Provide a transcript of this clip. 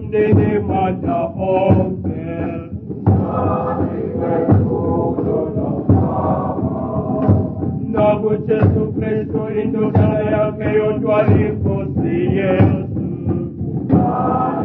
Nini mata ofer. Nagu Jesu Kristo indukana yake yote aliposi Yesu.